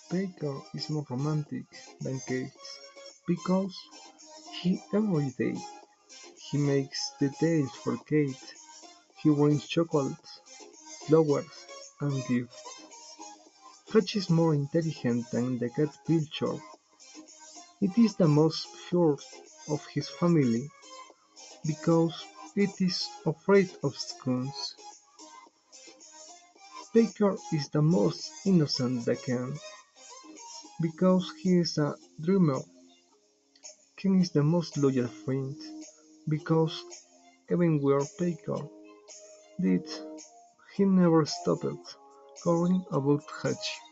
Baker is more romantic than Kate because he every day he makes the dates for Kate. He brings chocolates, flowers, and gifts. Hutch is more intelligent than the cat Pilchard. It is the most pure of his family because it is afraid of scones. Baker is the most innocent they can, because he is a dreamer. Ken is the most loyal friend, because even where Baker did, he never stopped worrying about Hatch.